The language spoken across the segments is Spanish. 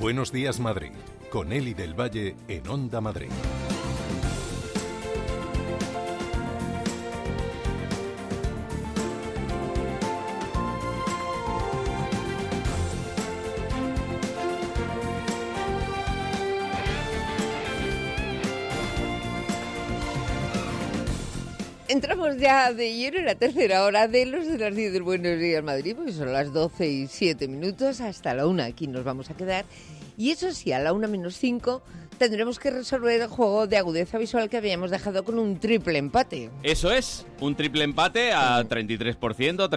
Buenos días, Madrid, con Eli del Valle en Onda Madrid. Entramos ya de lleno en la tercera hora de los de las 10 del Buenos Días Madrid, porque son las 12:07, hasta la 1 aquí nos vamos a quedar. Y eso sí, a la 1:05 tendremos que resolver el juego de agudeza visual que habíamos dejado con un triple empate. Eso es, un triple empate a 33%,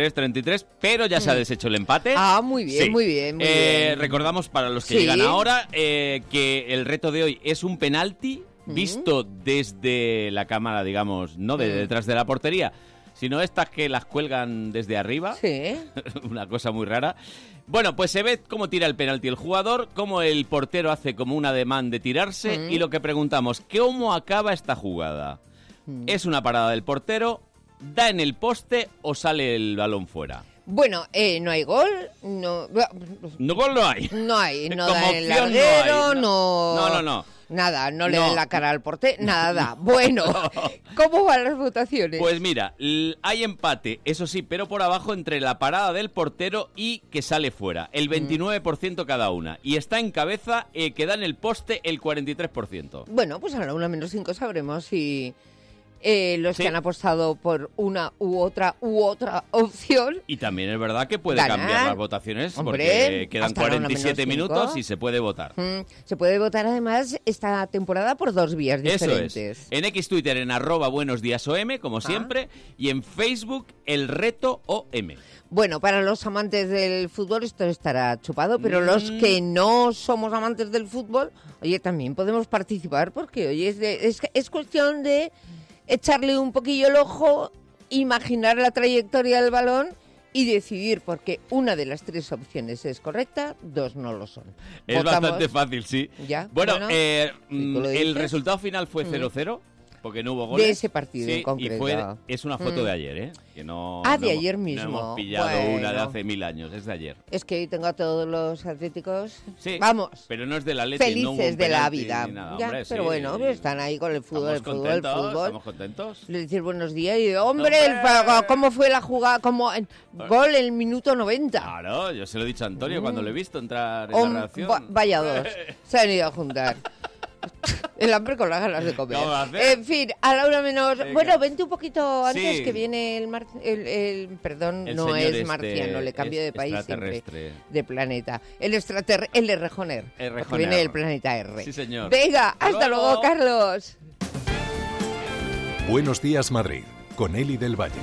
33, pero ya se ha deshecho el empate. Ah, muy bien, sí. muy bien, muy bien. Recordamos para los que Sí. llegan ahora que el reto de hoy es un penalti visto desde la cámara, digamos, no de detrás de la portería, sino estas que las cuelgan desde arriba. Sí. Una cosa muy rara. Bueno, pues se ve cómo tira el penalti el jugador, cómo el portero hace como un ademán de tirarse y lo que preguntamos, ¿cómo acaba esta jugada? ¿Es una parada del portero? ¿Da en el poste o sale el balón fuera? Bueno, no hay gol, no... No, gol no hay. No hay, no Como da en el opción no larguero, hay. No. Nada, no le No. da la cara al portero, nada. Bueno, ¿cómo van las votaciones? Pues mira, hay empate, eso sí, pero por abajo entre la parada del portero y que sale fuera. El 29% cada una. Y está en cabeza que da en el poste el 43%. Bueno, pues a la 1:05 sabremos si los Sí. que han apostado por una u otra opción. Y también es verdad que puede Ganar. cambiar las votaciones, Hombre, porque quedan hasta la 47 1:05. minutos y se puede votar. Se puede votar además esta temporada por dos vías Eso diferentes. es. En X Twitter en @buenosdiasom, como siempre, y en Facebook el reto OM. Bueno, para los amantes del fútbol esto estará chupado, pero los que no somos amantes del fútbol, oye, también podemos participar porque, oye, es cuestión de echarle un poquillo el ojo, imaginar la trayectoria del balón y decidir, porque una de las tres opciones es correcta, dos no lo son. Es Votamos. bastante fácil, sí. Ya, Bueno, bueno, si tú lo el dices. resultado final fue 0-0. Porque no hubo goles. De ese partido en Sí, concreto. y es una foto de ayer, ¿eh? Que no, De ayer mismo. No hemos pillado Bueno. una de hace 1000 años, es de ayer. Es que hoy tengo a todos los atléticos, Sí, vamos, pero no es de la Leti, felices no hubo un de la penalti vida. ni nada, Ya, hombre, pero sí. bueno, pues están ahí con el fútbol, Estamos contentos. Le decir buenos días y hombre, ¿cómo fue la jugada? Gol en el minuto 90. Claro, yo se lo he dicho a Antonio cuando lo he visto entrar en la reacción. Vaya dos, se han ido a juntar. El hambre con las ganas de comer. ¿Cómo va a hacer? En fin, a la 1:00. Venga. Bueno, vente un poquito antes, Sí. que viene perdón, El no señor es este marciano, le cambio de país siempre, extraterrestre. de planeta. El de Rejoner, El que Rejoner. viene del planeta R. Sí, señor. Venga, hasta luego. luego, Carlos. Buenos días, Madrid, con Eli del Valle.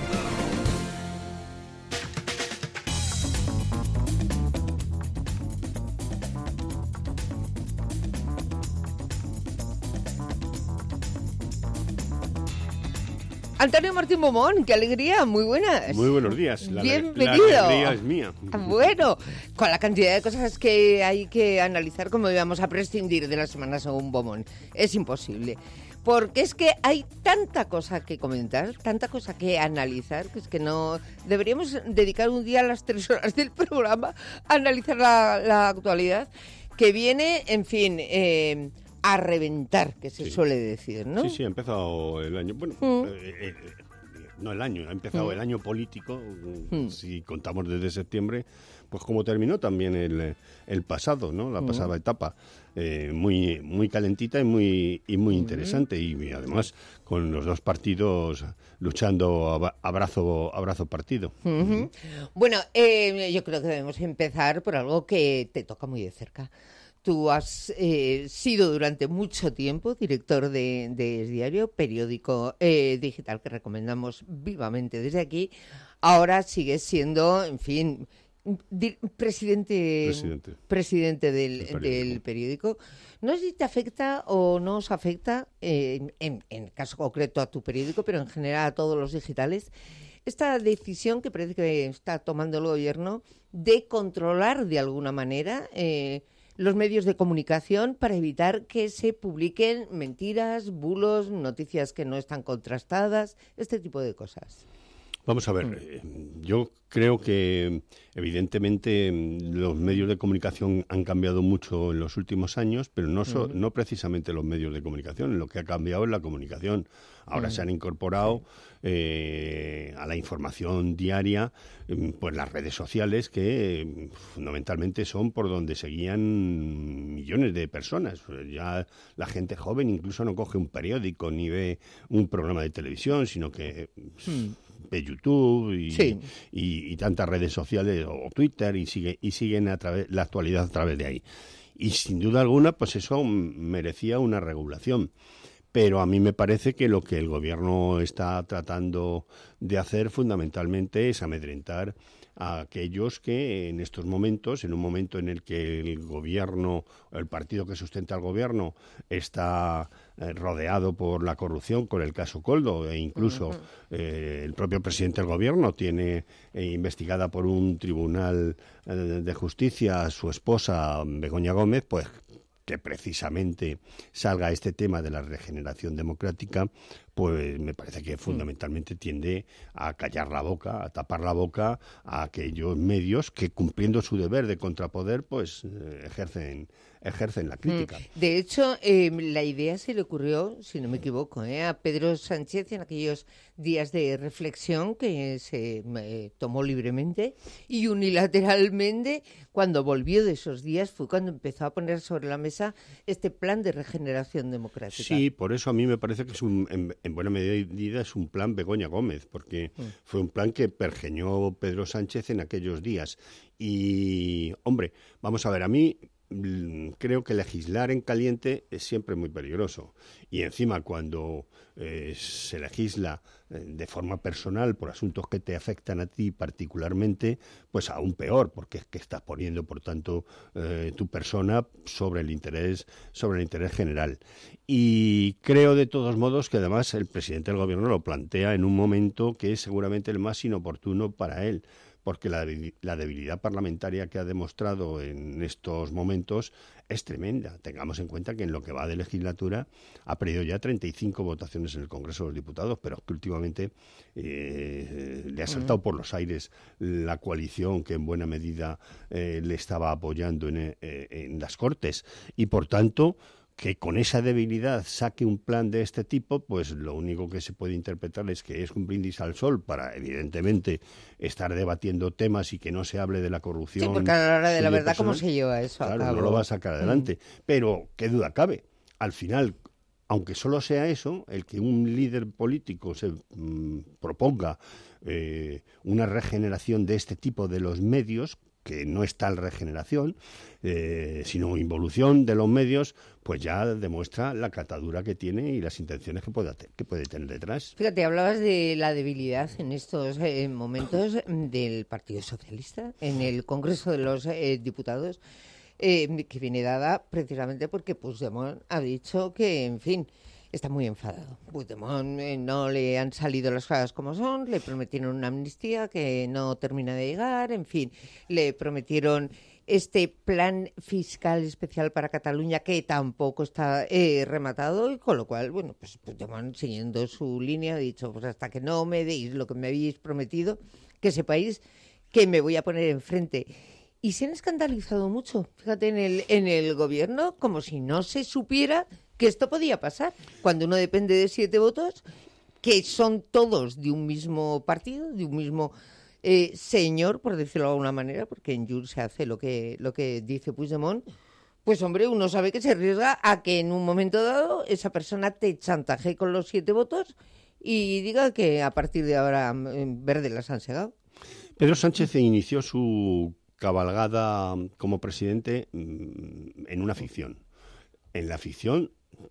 Antonio Martín Momón, qué alegría, muy buenas. Muy buenos días. Bienvenido. La alegría es mía. Bueno, con la cantidad de cosas que hay que analizar, ¿cómo íbamos a prescindir de la semana según Bomón? Es imposible. Porque es que hay tanta cosa que comentar, tanta cosa que analizar, que es que no... Deberíamos dedicar un día a las 3 horas del programa a analizar la actualidad, que viene, en fin... a reventar, que se suele decir, ¿no? Sí, ha empezado el año. Bueno, no el año, ha empezado el año político, si contamos desde septiembre, pues como terminó también el pasado, ¿no? La pasada etapa, muy calentita y muy interesante, y además con los dos partidos luchando a brazo partido. Bueno, yo creo que debemos empezar por algo que te toca muy de cerca. Tú has sido durante mucho tiempo director de Es Diario, periódico digital que recomendamos vivamente desde aquí. Ahora sigues siendo, en fin, presidente del periódico. No sé si te afecta o no os afecta, en caso concreto a tu periódico, pero en general a todos los digitales, esta decisión que parece que está tomando el gobierno de controlar de alguna manera los medios de comunicación para evitar que se publiquen mentiras, bulos, noticias que no están contrastadas, este tipo de cosas. Vamos a ver, yo creo que evidentemente los medios de comunicación han cambiado mucho en los últimos años, pero no precisamente los medios de comunicación, lo que ha cambiado es la comunicación. Ahora se han incorporado a la información diaria pues las redes sociales que fundamentalmente son por donde seguían millones de personas. Ya la gente joven incluso no coge un periódico ni ve un programa de televisión, sino que de YouTube y tantas redes sociales o Twitter y siguen la actualidad a través de ahí. Y sin duda alguna, pues eso merecía una regulación. Pero a mí me parece que lo que el gobierno está tratando de hacer fundamentalmente es amedrentar a aquellos que en estos momentos, en un momento en el que el gobierno, el partido que sustenta al gobierno, está rodeado por la corrupción, con el caso Koldo, e incluso el propio presidente del gobierno tiene investigada por un tribunal de justicia a su esposa, Begoña Gómez, pues que precisamente salga este tema de la regeneración democrática, pues me parece que fundamentalmente tiende a callar la boca, a tapar la boca a aquellos medios que, cumpliendo su deber de contrapoder, pues ejercen la crítica. De hecho, la idea se le ocurrió, si no me equivoco, a Pedro Sánchez en aquellos días de reflexión que se tomó libremente y unilateralmente. Cuando volvió de esos días fue cuando empezó a poner sobre la mesa este plan de regeneración democrática. Sí, por eso a mí me parece que es en buena medida es un plan Begoña Gómez, porque fue un plan que pergeñó Pedro Sánchez en aquellos días. Y, hombre, vamos a ver, a mí creo que legislar en caliente es siempre muy peligroso. Y encima cuando se legisla de forma personal por asuntos que te afectan a ti particularmente, pues aún peor, porque es que estás poniendo, por tanto, tu persona sobre el interés general. Y creo de todos modos que además el presidente del gobierno lo plantea en un momento que es seguramente el más inoportuno para él, porque la debilidad parlamentaria que ha demostrado en estos momentos es tremenda. Tengamos en cuenta que en lo que va de legislatura ha perdido ya 35 votaciones en el Congreso de los Diputados, pero que últimamente le ha saltado por los aires la coalición que en buena medida le estaba apoyando en las Cortes. Y por tanto, que con esa debilidad saque un plan de este tipo, pues lo único que se puede interpretar es que es un brindis al sol para, evidentemente, estar debatiendo temas y que no se hable de la corrupción. Sí, porque a la hora de la verdad, ¿cómo se lleva eso a cabo? cabo? No lo va a sacar adelante. Pero, ¿qué duda cabe? Al final, aunque solo sea eso, el que un líder político se proponga una regeneración de este tipo de los medios, que no es tal regeneración, sino involución de los medios, pues ya demuestra la catadura que tiene y las intenciones que puede tener detrás. Fíjate, hablabas de la debilidad en estos momentos del Partido Socialista en el Congreso de los Diputados, que viene dada precisamente porque Puigdemont ha dicho que, en fin, está muy enfadado. Puigdemont no le han salido las cosas como son, le prometieron una amnistía que no termina de llegar, en fin, le prometieron este plan fiscal especial para Cataluña que tampoco está rematado, y con lo cual, bueno, pues Puigdemont, siguiendo su línea, ha dicho, pues hasta que no me deis lo que me habéis prometido, que sepáis que me voy a poner enfrente. Y se han escandalizado mucho, fíjate, en el gobierno, como si no se supiera que esto podía pasar, cuando uno depende de 7 votos, que son todos de un mismo partido, de un mismo señor, por decirlo de alguna manera, porque en Junts se hace lo que dice Puigdemont. Pues hombre, uno sabe que se arriesga a que en un momento dado esa persona te chantaje con los 7 votos y diga que a partir de ahora verde las han segado. Pedro Sánchez inició su cabalgada como presidente en una ficción. En la ficción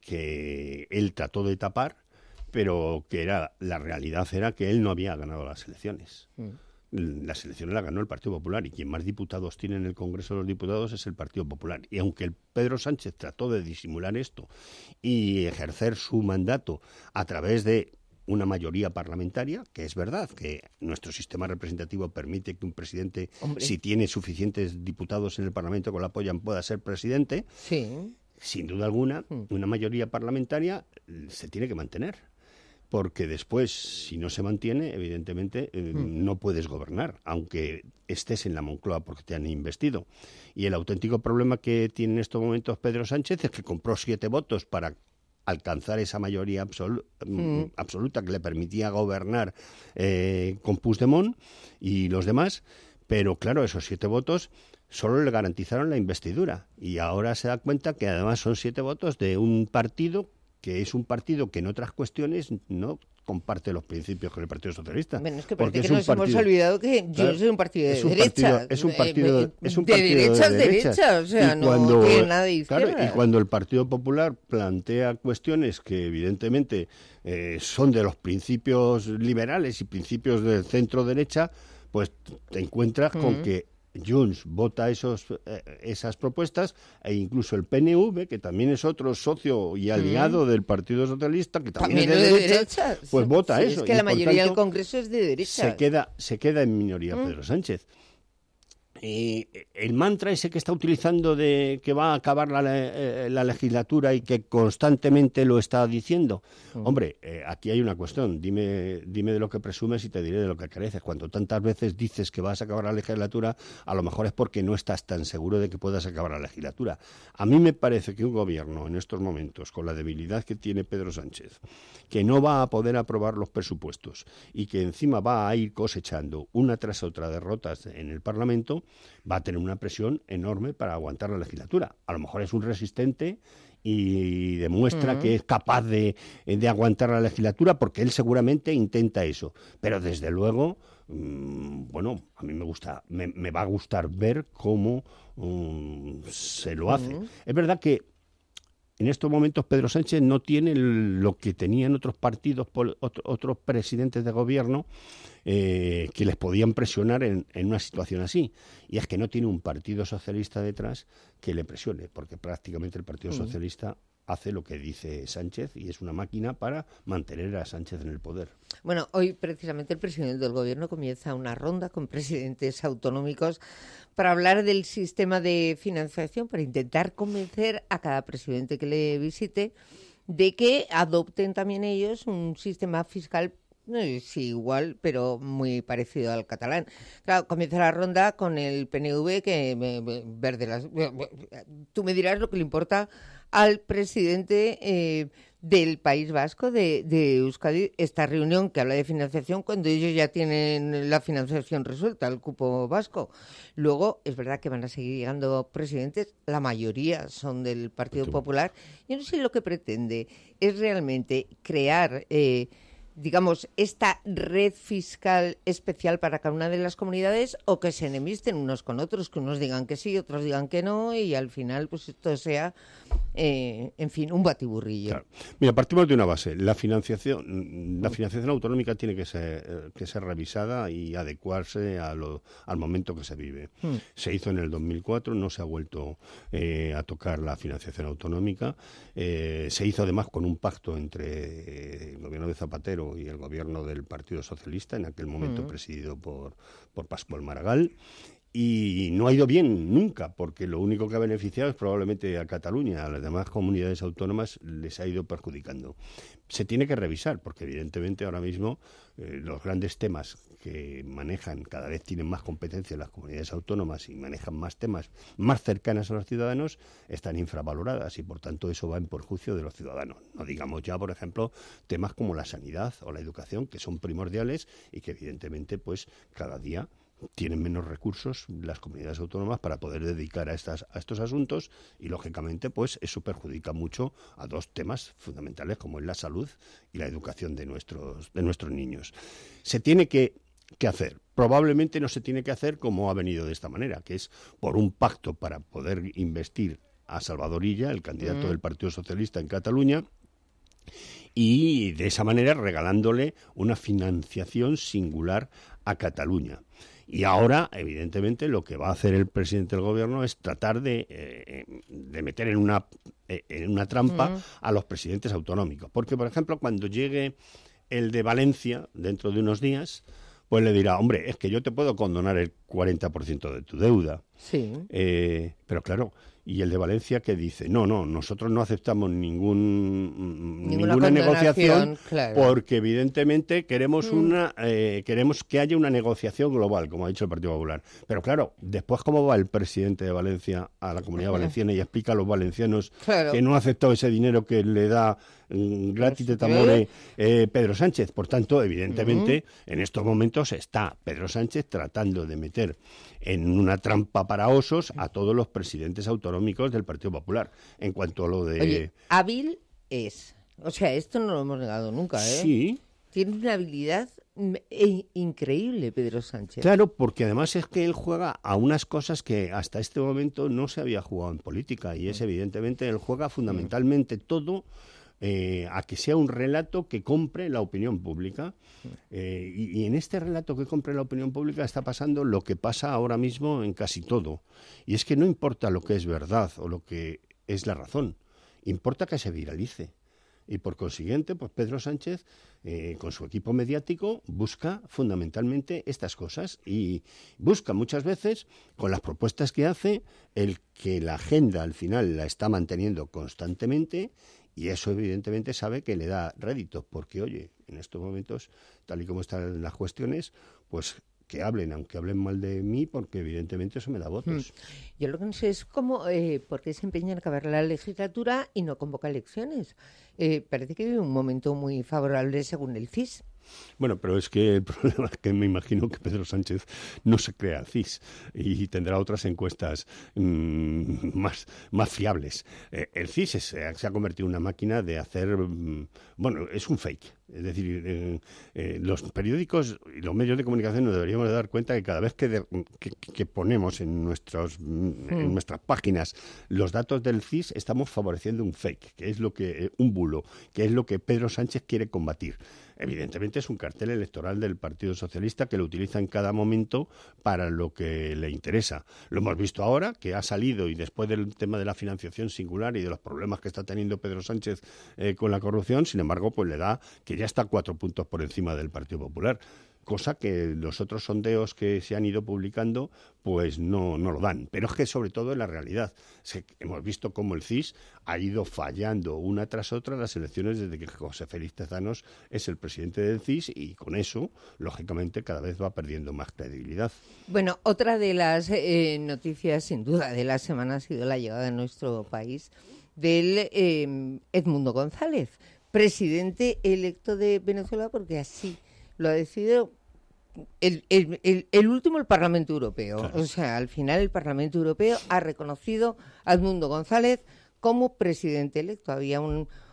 que él trató de tapar, pero que la realidad era que él no había ganado las elecciones. Las elecciones las ganó el Partido Popular y quien más diputados tiene en el Congreso de los Diputados es el Partido Popular. Y aunque el Pedro Sánchez trató de disimular esto y ejercer su mandato a través de una mayoría parlamentaria, que es verdad que nuestro sistema representativo permite que un presidente, si tiene suficientes diputados en el Parlamento que lo apoyan, pueda ser presidente. Sí. Sin duda alguna, una mayoría parlamentaria se tiene que mantener. porque después, si no se mantiene, evidentemente no puedes gobernar, aunque estés en la Moncloa porque te han investido. Y el auténtico problema que tiene en estos momentos Pedro Sánchez es que compró 7 votos para alcanzar esa mayoría absoluta que le permitía gobernar con Puigdemont y los demás, pero claro, esos 7 votos solo le garantizaron la investidura, y ahora se da cuenta que además son 7 votos de un partido que es un partido que en otras cuestiones no comparte los principios con el Partido Socialista. Bueno, es que parece que nos hemos olvidado que yo soy un partido de derecha. Es un partido de derecha, o sea, no tiene nada de izquierda. Claro, y cuando el Partido Popular plantea cuestiones que evidentemente son de los principios liberales y principios del centro-derecha, pues te encuentras con que Junts vota esas propuestas, e incluso el PNV, que también es otro socio y aliado del Partido Socialista, que también es de derecha, pues vota eso. Es que la mayoría del Congreso es de derecha. Se queda en minoría Pedro Sánchez. El mantra ese que está utilizando de que va a acabar la legislatura y que constantemente lo está diciendo, hombre, aquí hay una cuestión, dime de lo que presumes y te diré de lo que careces. Cuando tantas veces dices que vas a acabar la legislatura, a lo mejor es porque no estás tan seguro de que puedas acabar la legislatura. A mí me parece que un gobierno en estos momentos, con la debilidad que tiene Pedro Sánchez, que no va a poder aprobar los presupuestos y que encima va a ir cosechando una tras otra derrotas en el Parlamento, va a tener una presión enorme para aguantar la legislatura. A lo mejor es un resistente y demuestra que es capaz de aguantar la legislatura, porque él seguramente intenta eso. Pero desde luego, bueno, a mí me va a gustar ver cómo se lo hace. Es verdad que en estos momentos Pedro Sánchez no tiene lo que tenían otros partidos, otros presidentes de gobierno, que les podían presionar en una situación así. Y es que no tiene un partido socialista detrás que le presione, porque prácticamente el Partido Socialista hace lo que dice Sánchez y es una máquina para mantener a Sánchez en el poder. Bueno, hoy precisamente el presidente del Gobierno comienza una ronda con presidentes autonómicos para hablar del sistema de financiación, para intentar convencer a cada presidente que le visite de que adopten también ellos un sistema fiscal, no sé si igual, pero muy parecido al catalán. Claro, comienza la ronda con el PNV, tú me dirás lo que le importa al presidente del País Vasco, de Euskadi, esta reunión que habla de financiación cuando ellos ya tienen la financiación resuelta, el cupo vasco. Luego, es verdad que van a seguir llegando presidentes, la mayoría son del Partido Popular. Yo no sé lo que pretende es realmente crear digamos, esta red fiscal especial para cada una de las comunidades, o que se enemisten unos con otros, que unos digan que sí, otros digan que no, y al final pues esto sea, en fin, un batiburrillo. Claro. Mira, partimos de una base. La financiación autonómica tiene que ser revisada y adecuarse al momento que se vive. Se hizo en el 2004, no se ha vuelto a tocar la financiación autonómica. Se hizo además con un pacto entre el gobierno de Zapatero y el gobierno del Partido Socialista, en aquel momento presidido por Pascual Maragall, y no ha ido bien nunca, porque lo único que ha beneficiado es probablemente a Cataluña. A las demás comunidades autónomas les ha ido perjudicando. Se tiene que revisar, porque evidentemente ahora mismo los grandes temas que manejan, cada vez tienen más competencia las comunidades autónomas y manejan más temas más cercanas a los ciudadanos, están infravaloradas y por tanto eso va en perjuicio de los ciudadanos. No digamos ya, por ejemplo, temas como la sanidad o la educación, que son primordiales y que evidentemente pues cada día tienen menos recursos las comunidades autónomas para poder dedicar a estos asuntos, y lógicamente pues eso perjudica mucho a dos temas fundamentales como es la salud y la educación de nuestros niños. Se tiene que hacer. Probablemente no se tiene que hacer como ha venido de esta manera, que es por un pacto para poder investir a Salvador Illa, el candidato del Partido Socialista en Cataluña, y de esa manera regalándole una financiación singular a Cataluña. Y ahora, evidentemente, lo que va a hacer el presidente del gobierno es tratar de meter en una trampa a los presidentes autonómicos. Porque, por ejemplo, cuando llegue el de Valencia, dentro de unos días, pues le dirá, hombre, es que yo te puedo condonar el 40% de tu deuda. Sí. Pero claro, y el de Valencia que dice, no, nosotros no aceptamos ninguna negociación, claro, porque evidentemente queremos queremos que haya una negociación global, como ha dicho el Partido Popular. Pero claro, después cómo va el presidente de Valencia a la Comunidad Valenciana y explica a los valencianos que no ha aceptado ese dinero que le da gratis de Tamore Pedro Sánchez. Por tanto, evidentemente, en estos momentos está Pedro Sánchez tratando de meter en una trampa para osos a todos los presidentes autonómicos del Partido Popular. En cuanto a lo de... Oye, hábil es. O sea, esto no lo hemos negado nunca, ¿eh? Sí. Tiene una habilidad increíble, Pedro Sánchez. Claro, porque además es que él juega a unas cosas que hasta este momento no se había jugado en política, y es evidentemente, él juega fundamentalmente todo a que sea un relato que compre la opinión pública. Y en este relato que compre la opinión pública está pasando lo que pasa ahora mismo en casi todo. Y es que no importa lo que es verdad o lo que es la razón, importa que se viralice. Y por consiguiente, pues Pedro Sánchez, con su equipo mediático, busca fundamentalmente estas cosas, y busca muchas veces, con las propuestas que hace, el que la agenda al final la está manteniendo constantemente, y eso evidentemente sabe que le da réditos, porque oye, en estos momentos, tal y como están las cuestiones, pues que hablen, aunque hablen mal de mí, porque evidentemente eso me da votos. Yo lo que no sé es cómo, por qué se empeña en acabar la legislatura y no convoca elecciones. Parece que vive un momento muy favorable según el CIS. Bueno, pero es que el problema es que me imagino que Pedro Sánchez no se crea el CIS y tendrá otras encuestas más fiables. El CIS se ha convertido en una máquina de hacer... bueno, es un fake. Es decir, los periódicos y los medios de comunicación nos deberíamos de dar cuenta que cada vez que ponemos en nuestras páginas los datos del CIS, estamos favoreciendo un fake, que es un bulo, que es lo que Pedro Sánchez quiere combatir. Evidentemente es un cartel electoral del Partido Socialista que lo utiliza en cada momento para lo que le interesa. Lo hemos visto ahora, que ha salido, y después del tema de la financiación singular y de los problemas que está teniendo Pedro Sánchez con la corrupción, sin embargo, pues le da que ya está 4 puntos por encima del Partido Popular, cosa que los otros sondeos que se han ido publicando pues no lo dan. Pero es que sobre todo en la realidad hemos visto cómo el CIS ha ido fallando una tras otra las elecciones desde que José Félix Tezanos es el presidente del CIS, y con eso, lógicamente, cada vez va perdiendo más credibilidad. Bueno, otra de las noticias, sin duda, de la semana ha sido la llegada a nuestro país del Edmundo González, presidente electo de Venezuela, porque así lo ha decidido el último, el Parlamento Europeo. Claro. O sea, al final el Parlamento Europeo ha reconocido a Edmundo González como presidente electo. Había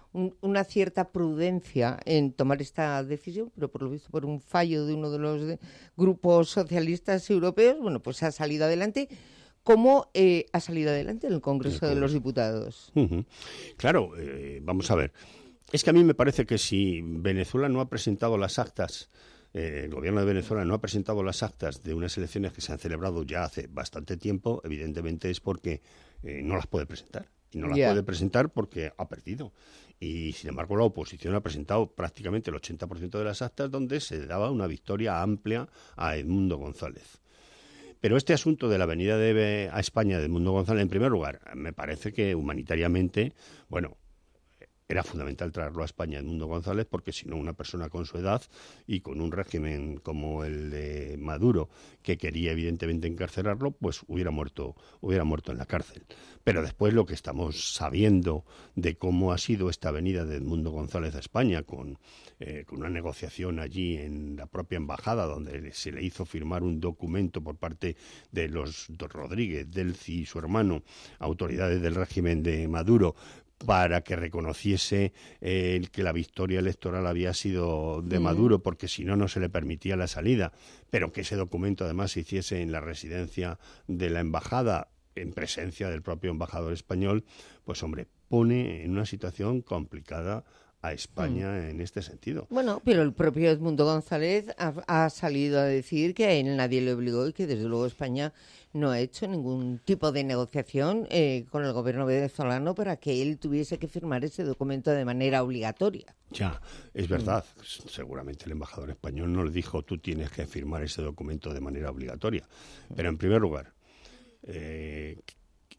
una cierta prudencia en tomar esta decisión, pero por lo visto por un fallo de uno de los grupos socialistas europeos, bueno, pues ha salido adelante. ¿Cómo ha salido adelante en el Congreso de los Diputados? Claro, vamos a ver. Es que a mí me parece que si Venezuela no ha presentado las actas, el gobierno de Venezuela no ha presentado las actas de unas elecciones que se han celebrado ya hace bastante tiempo, evidentemente es porque no las puede presentar. Y no las puede presentar porque ha perdido. Y, sin embargo, la oposición ha presentado prácticamente el 80% de las actas, donde se daba una victoria amplia a Edmundo González. Pero este asunto de la venida a España de Edmundo González, en primer lugar, me parece que humanitariamente, bueno, era fundamental traerlo a España Edmundo González, porque si no, una persona con su edad y con un régimen como el de Maduro, que quería evidentemente encarcelarlo, pues hubiera muerto en la cárcel. Pero después lo que estamos sabiendo de cómo ha sido esta venida de Edmundo González a España, con una negociación allí en la propia embajada, donde se le hizo firmar un documento por parte de los Rodríguez, Delcy y su hermano, autoridades del régimen de Maduro, para que reconociese que la victoria electoral había sido de Maduro, porque si no, no se le permitía la salida, pero que ese documento además se hiciese en la residencia de la embajada, en presencia del propio embajador español, pues hombre, pone en una situación complicada a España en este sentido. Bueno, pero el propio Edmundo González ha salido a decir que a él nadie le obligó y que desde luego España no ha hecho ningún tipo de negociación con el gobierno venezolano para que él tuviese que firmar ese documento de manera obligatoria. Ya, es verdad. Seguramente el embajador español no le dijo tú tienes que firmar ese documento de manera obligatoria. Pero en primer lugar,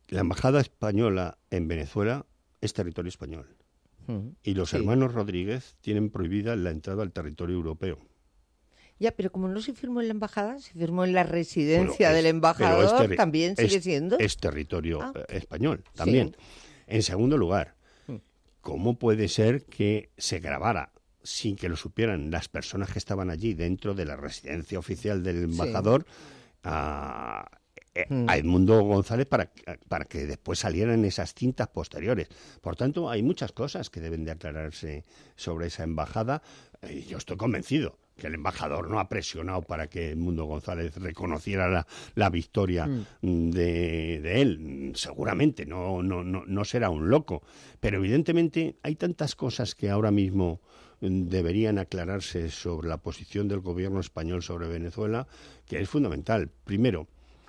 la embajada española en Venezuela es territorio español. Y los hermanos Rodríguez tienen prohibida la entrada al territorio europeo. Ya, pero como no se firmó en la embajada, se firmó en la residencia del embajador, también sigue siendo. Es territorio español, también. Sí. En segundo lugar, ¿cómo puede ser que se grabara sin que lo supieran las personas que estaban allí dentro de la residencia oficial del embajador a Edmundo González para que después salieran esas cintas posteriores? Por tanto, hay muchas cosas que deben de aclararse sobre esa embajada. Yo estoy convencido que el embajador no ha presionado para que Edmundo González reconociera la victoria de él. Seguramente, no será un loco. Pero evidentemente hay tantas cosas que ahora mismo deberían aclararse sobre la posición del gobierno español sobre Venezuela, que es fundamental. Primero,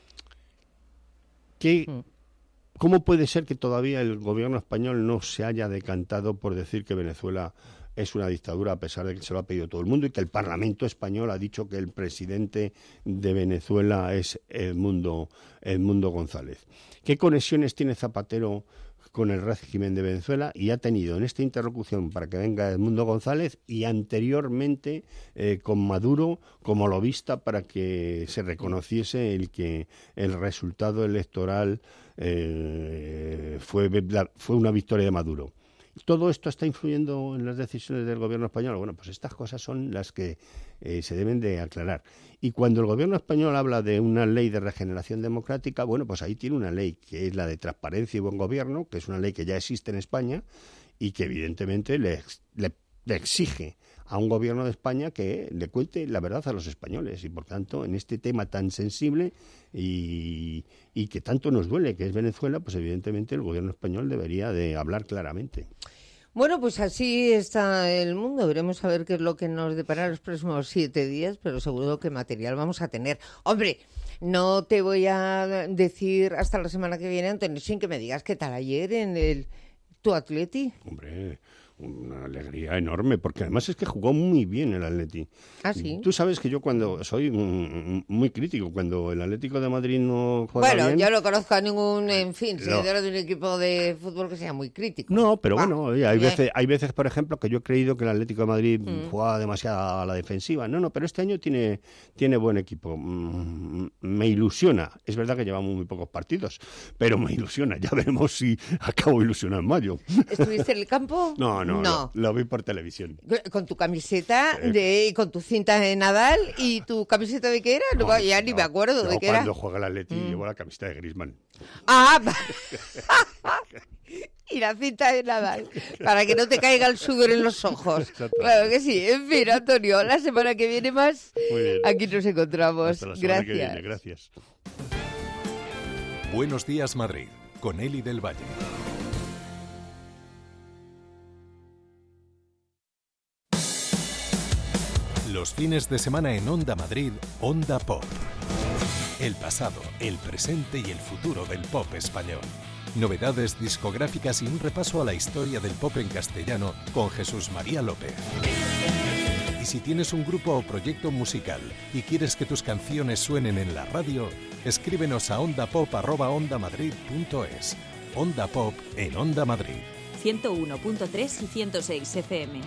¿cómo puede ser que todavía el gobierno español no se haya decantado por decir que Venezuela es una dictadura, a pesar de que se lo ha pedido todo el mundo, y que el Parlamento español ha dicho que el presidente de Venezuela es Edmundo González? ¿Qué conexiones tiene Zapatero con el régimen de Venezuela? Y ha tenido en esta interlocución para que venga Edmundo González y anteriormente con Maduro como lobista para que se reconociese el resultado electoral fue una victoria de Maduro. ¿Todo esto está influyendo en las decisiones del gobierno español? Bueno, pues estas cosas son las que se deben de aclarar. Y cuando el gobierno español habla de una ley de regeneración democrática, bueno, pues ahí tiene una ley que es la de transparencia y buen gobierno, que es una ley que ya existe en España y que evidentemente le exige a un gobierno de España que le cuente la verdad a los españoles. Y por tanto, en este tema tan sensible y que tanto nos duele, que es Venezuela, pues evidentemente el gobierno español debería de hablar claramente. Bueno, pues así está el mundo. Veremos a ver qué es lo que nos depara los próximos 7 días, pero seguro que material vamos a tener. Hombre, no te voy a decir hasta la semana que viene, Antonio, sin que me digas qué tal ayer en tu Atleti. Hombre, una alegría enorme, porque además es que jugó muy bien el Atleti. ¿Ah, sí? Tú sabes que yo cuando soy muy crítico, cuando el Atlético de Madrid no juega bien... Bueno, yo no conozco a ningún, seguidor de un equipo de fútbol que sea muy crítico. No, pero bueno, oye, hay veces, por ejemplo, que yo he creído que el Atlético de Madrid jugaba demasiado a la defensiva. No, pero este año tiene buen equipo. Me ilusiona. Es verdad que llevamos muy pocos partidos, pero me ilusiona. Ya veremos si acabo ilusionado en mayo. ¿Estuviste en el campo? No. Lo vi por televisión. Con tu camiseta con tu cinta de Nadal y tu camiseta de qué era, ni me acuerdo de qué era. Cuando juega el Atleti llevo la camiseta de Griezmann. Ah, y la cinta de Nadal, para que no te caiga el sudor en los ojos. Claro que sí. En fin, Antonio, la semana que viene más, aquí nos encontramos. Hasta la semana que viene. Gracias. Buenos días, Madrid, con Eli del Valle. Los fines de semana en Onda Madrid, Onda Pop. El pasado, el presente y el futuro del pop español. Novedades discográficas y un repaso a la historia del pop en castellano con Jesús María López. Y si tienes un grupo o proyecto musical y quieres que tus canciones suenen en la radio, escríbenos a ondapop@ondamadrid.es. Onda Pop en Onda Madrid. 101.3 y 106 FM.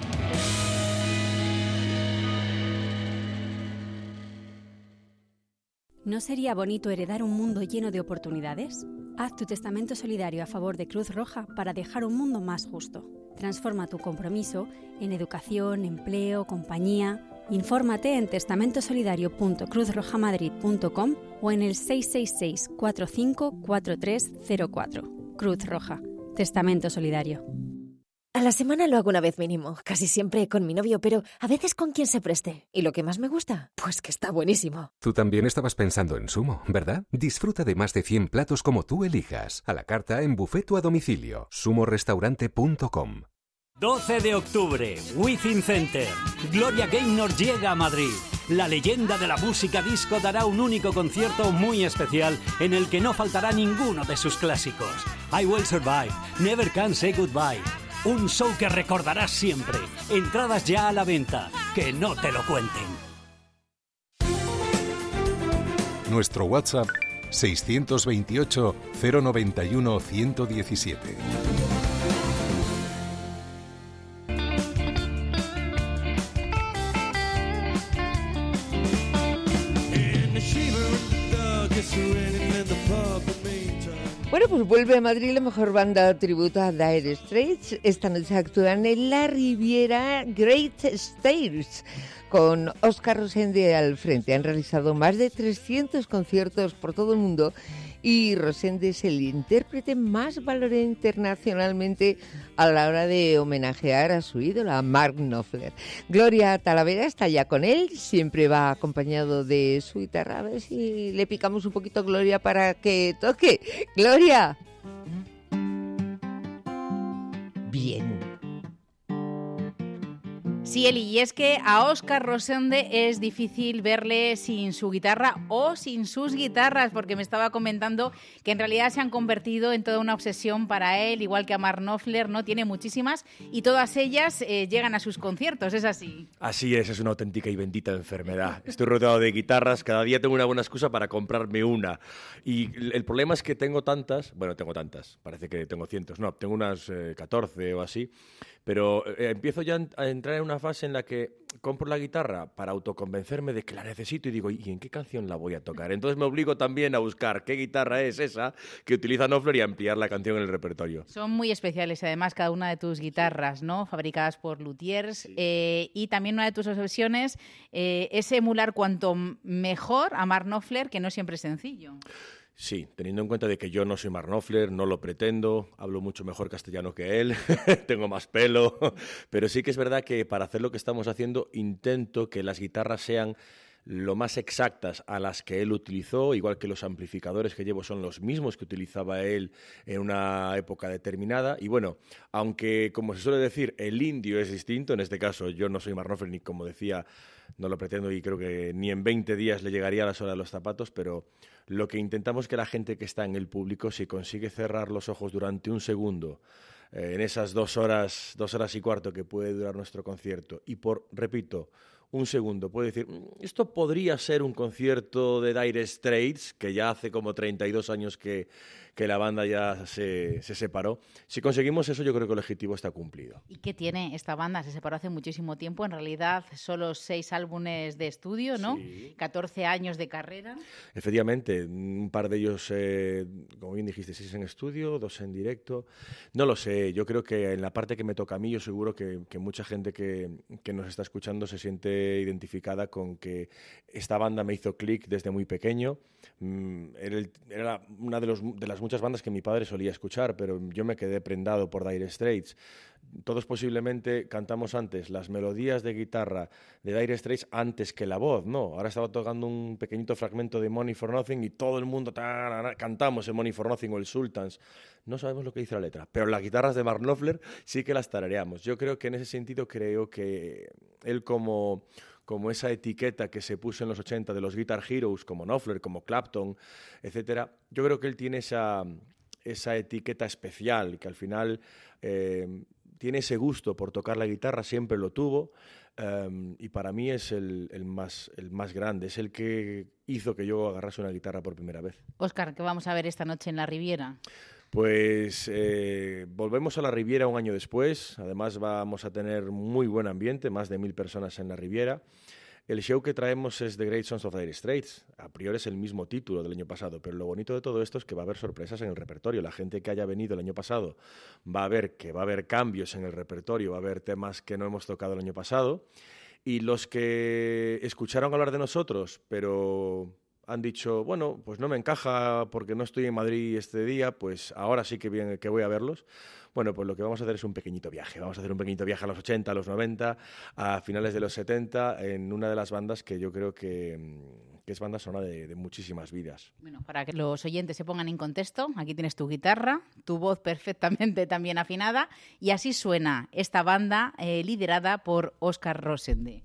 ¿No sería bonito heredar un mundo lleno de oportunidades? Haz tu testamento solidario a favor de Cruz Roja para dejar un mundo más justo. Transforma tu compromiso en educación, empleo, compañía. Infórmate en testamentosolidario.cruzrojamadrid.com o en el 666 45 4304. Cruz Roja. Testamento Solidario. A la semana lo hago una vez mínimo, casi siempre con mi novio, pero a veces con quien se preste. ¿Y lo que más me gusta? Pues que está buenísimo. Tú también estabas pensando en Sumo, ¿verdad? Disfruta de más de 100 platos como tú elijas, a la carta, en buffet o a domicilio. sumorestaurante.com. 12 de octubre, Within Center. Gloria Gaynor llega a Madrid. La leyenda de la música disco dará un único concierto muy especial en el que no faltará ninguno de sus clásicos. I Will Survive, Never Can Say Goodbye. Un show que recordarás siempre. Entradas ya a la venta. Que no te lo cuenten. Nuestro WhatsApp 628 091 117. Bueno, pues vuelve a Madrid la mejor banda tributo a Dire Straits. Esta noche actúan en la Riviera Great Stairs con Óscar Rosende al frente. Han realizado más de 300 conciertos por todo el mundo y Rosende es el intérprete más valorado internacionalmente a la hora de homenajear a su ídolo, a Mark Knopfler. Gloria Talavera está ya con él, siempre va acompañado de su guitarra. A ver si le picamos un poquito, Gloria, para que toque. ¡Gloria! Bien. Sí, Eli, y es que a Óscar Rosende es difícil verle sin su guitarra o sin sus guitarras, porque me estaba comentando que en realidad se han convertido en toda una obsesión para él, igual que a Mark Knopfler, ¿no? Tiene muchísimas y todas ellas llegan a sus conciertos, ¿es así? Así es una auténtica y bendita enfermedad. Estoy rodeado de guitarras, cada día tengo una buena excusa para comprarme una. Y el problema es que tengo tantas, parece que tengo cientos, no, tengo unas 14 o así, pero empiezo ya a entrar en una fase en la que compro la guitarra para autoconvencerme de que la necesito y digo, ¿y en qué canción la voy a tocar? Entonces me obligo también a buscar qué guitarra es esa que utiliza Knopfler y a ampliar la canción en el repertorio. Son muy especiales, además, cada una de tus guitarras, ¿no? Fabricadas por luthiers. Sí. Y también una de tus obsesiones es emular cuanto mejor a Mark Knopfler, que no siempre es sencillo. Sí, teniendo en cuenta de que yo no soy Mark Knopfler, no lo pretendo, hablo mucho mejor castellano que él, tengo más pelo, pero sí que es verdad que para hacer lo que estamos haciendo intento que las guitarras sean lo más exactas a las que él utilizó, igual que los amplificadores que llevo son los mismos que utilizaba él en una época determinada. Y bueno, aunque como se suele decir, el indio es distinto, en este caso yo no soy Mark Knopfler ni como decía, no lo pretendo y creo que ni en 20 días le llegaría a la suela de los zapatos, pero lo que intentamos es que la gente que está en el público, si consigue cerrar los ojos durante un segundo, en esas 2 horas y cuarto que puede durar nuestro concierto, y repito, un segundo, puede decir, esto podría ser un concierto de Dire Straits, que ya hace como 32 años que la banda ya se separó. Si conseguimos eso, yo creo que el objetivo está cumplido. ¿Y qué tiene esta banda? Se separó hace muchísimo tiempo, en realidad solo 6 álbumes de estudio, ¿no? Sí. 14 años de carrera. Efectivamente, un par de ellos, como bien dijiste, 6 en estudio, 2 en directo. No lo sé, yo creo que en la parte que me toca a mí, yo seguro que mucha gente que nos está escuchando se siente identificada con que esta banda me hizo clic desde muy pequeño. Era una de las muchas bandas que mi padre solía escuchar, pero yo me quedé prendado por Dire Straits. Todos posiblemente cantamos antes las melodías de guitarra de Dire Straits antes que la voz, ¿no? Ahora estaba tocando un pequeñito fragmento de Money for Nothing y todo el mundo cantamos el Money for Nothing o el Sultans. No sabemos lo que dice la letra, pero las guitarras de Mark Knopfler sí que las tarareamos. Yo creo que en ese sentido creo que él como esa etiqueta que se puso en los 80 de los Guitar Heroes, como Knopfler, como Clapton, etcétera, yo creo que él tiene esa etiqueta especial, que al final tiene ese gusto por tocar la guitarra, siempre lo tuvo, y para mí es el más grande, es el que hizo que yo agarrase una guitarra por primera vez. Óscar, ¿qué vamos a ver esta noche en la Riviera? Pues volvemos a la Riviera un año después, además vamos a tener muy buen ambiente, más de 1000 personas en la Riviera. El show que traemos es The Great Sons of Dire Straits, a priori es el mismo título del año pasado, pero lo bonito de todo esto es que va a haber sorpresas en el repertorio. La gente que haya venido el año pasado va a ver que va a haber cambios en el repertorio, va a haber temas que no hemos tocado el año pasado, y los que escucharon hablar de nosotros, pero han dicho, bueno, pues no me encaja porque no estoy en Madrid este día, pues ahora sí que voy a verlos. Bueno, pues lo que vamos a hacer es un pequeñito viaje. Vamos a hacer un pequeñito viaje a los 80, a los 90, a finales de los 70, en una de las bandas que yo creo que es banda sonora de muchísimas vidas. Bueno, para que los oyentes se pongan en contexto, aquí tienes tu guitarra, tu voz perfectamente también afinada, y así suena esta banda liderada por Óscar Rosende.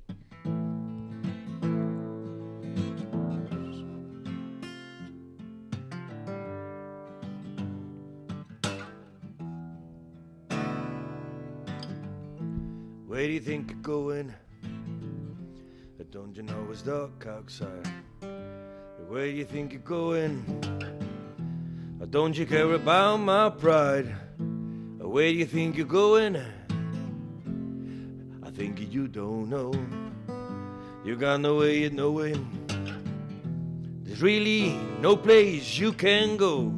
Where do you think you're going? Don't you know it's dark outside? Where you think you're going? Don't you care about my pride? Where you think you're going? I think you don't know. You got no way of knowing. There's really no place you can go.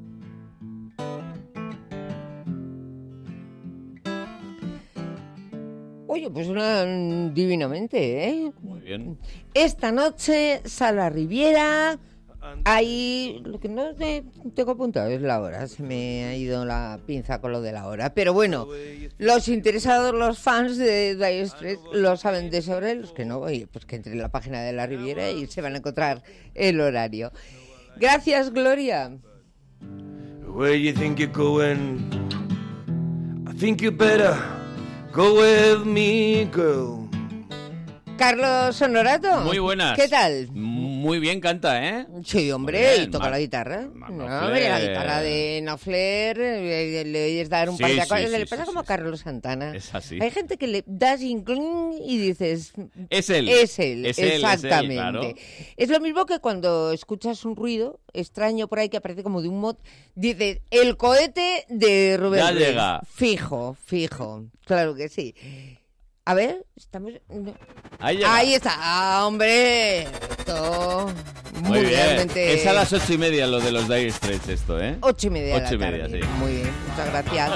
Oye, pues suenan divinamente, ¿eh? Muy bien. Esta noche, Sala Riviera. Ahí, lo que no tengo apuntado es la hora. Se me ha ido la pinza con lo de la hora. Pero bueno, los interesados, los fans de Dire Straits lo saben de sobre. Los que no, oye, pues que entren en la página de la Riviera y se van a encontrar el horario. Gracias, Gloria. Where you think you're going? I think you better go with me, girl. Carlos Honorato. Muy buenas. ¿Qué tal? Muy bien canta, ¿eh? Sí, hombre, bien, y toca la guitarra. Hombre, la guitarra de Knopfler, le oyes dar un par de acordes, le pasa como a Carlos Santana. Es así. Hay gente que le das inclin y dices... Es él. Es él, exactamente. Es él, claro. Es lo mismo que cuando escuchas un ruido extraño por ahí que aparece como de un mod, dices, el cohete de Rubén Ya Ruiz. llega. Fijo, claro que sí. A ver, estamos... No. Ahí está. Ah, hombre. Esto... Muy bien. realmente... Es a las 8:30 lo de los Dire Straits esto, ¿eh? 8:30 de la 8:30, tarde. sí. Muy bien, muchas gracias.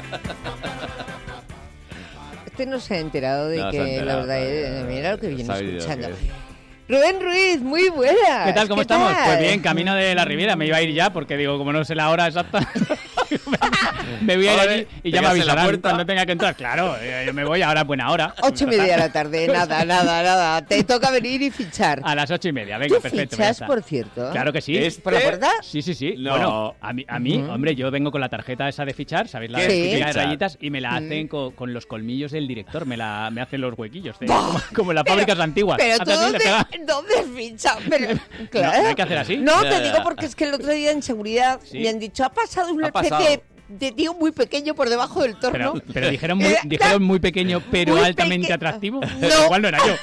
Este no se ha enterado de No se que ha enterado, la verdad mira lo que viene sabe de escuchando. lo que es. Rubén Ruiz, muy buenas. ¿Qué tal? ¿Cómo estamos? tal? Pues bien, camino de la Riviera. Me iba a ir ya porque digo, como no sé la hora exacta, me voy a ir allí y ya me avisarán cuando tenga que entrar. Claro, yo me voy ahora, buena hora. 8:30 de la tarde, nada. Te toca venir y fichar. A las 8:30, venga, ¿Tú perfecto. fichas, por cierto? Claro que sí. ¿Por la puerta? Sí. No. Bueno, a mí, hombre, yo vengo con la tarjeta esa de fichar, ¿sabéis? La de rayitas, y me la hacen con los colmillos del director, me hacen los huequillos, como en las fábricas antiguas. Pero tú, Haces así y le pega. ¿dónde fichas? Pero, claro. ¿No hay que hacer así? No, te digo porque es que el otro día en seguridad me han dicho, ha pasado una especie de tío muy pequeño por debajo del torno. Pero dijeron muy pequeño, pero muy altamente atractivo. No. Igual no era yo.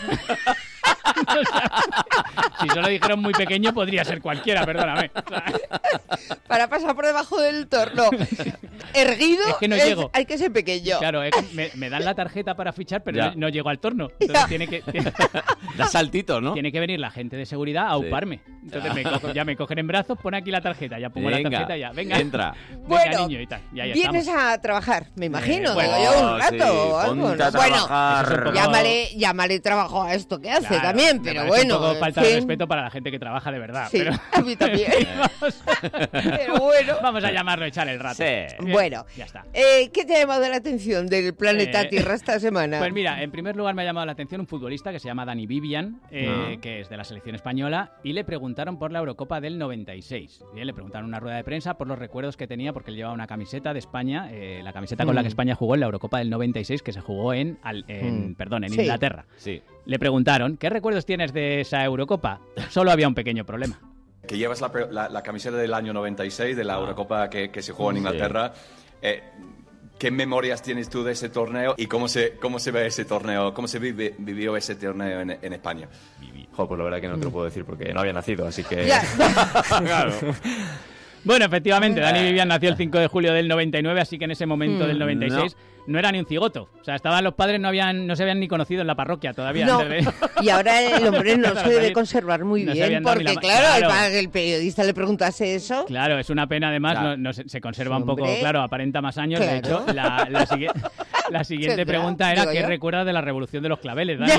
Si solo dijeron muy pequeño, podría ser cualquiera, perdóname. Para pasar por debajo del torno erguido, es que no llego. Hay que ser pequeño. Claro, me dan la tarjeta para fichar, pero no llego al torno. Entonces tiene que... Da saltito, ¿no? Tiene que venir la gente de seguridad a auparme. Entonces me cogen en brazos, pon aquí la tarjeta, ya pongo la tarjeta, ya. Venga, entra. Bueno, niño, y tal. Ya vienes estamos. a trabajar, me imagino. Bueno, yo un rato. sí, o algo, ponte a ¿no? Bueno, trabajar. llámale trabajo a esto que hace Claro, también, me pero parece bueno. un poco en falta de fin. respeto para la gente que trabaja de verdad. Sí, pero... a mí también. Pero bueno. Vamos a llamarlo, echar el rato. Sí. Bien, Bueno, ya está. ¿qué te ha llamado la atención del planeta Tierra esta semana? Pues mira, en primer lugar me ha llamado la atención un futbolista que se llama Dani Vivian, que es de la selección española, y le preguntaron por la Eurocopa del 96. Y le preguntaron en una rueda de prensa por los recuerdos que tenía, porque él llevaba una camiseta de España, la camiseta con la que España jugó en la Eurocopa del 96, que se jugó en Inglaterra. Sí. Le preguntaron, ¿qué recuerdos tienes de esa Eurocopa? Solo había un pequeño problema. Que llevas la camiseta del año 96, de la Eurocopa que se jugó en Inglaterra. ¿Qué memorias tienes tú de ese torneo y cómo se ve ese torneo? ¿Cómo se vivió ese torneo en España? Pues la verdad que no te lo puedo decir porque no había nacido, así que... Claro. Bueno, efectivamente, Dani Vivian nació el 5 de julio del 99, así que en ese momento del 96 no era ni un cigoto. O sea, estaban los padres, no se habían ni conocido en la parroquia todavía. No, antes de... y ahora el hombre no se debe conservar muy No se bien, habían dado ni porque la claro, claro. el periodista le preguntase eso. Claro, es una pena, además, Claro. se conserva un Hombre. poco, claro, aparenta más años. Claro. De hecho, la siguiente Tendrá, pregunta era digo ¿qué yo. recuerdas de la revolución de los claveles, Dani?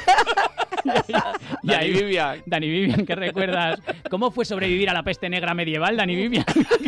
Y ahí, Dani Vivian, ¿qué recuerdas? ¿Cómo fue sobrevivir a la peste negra medieval, Dani Vivian?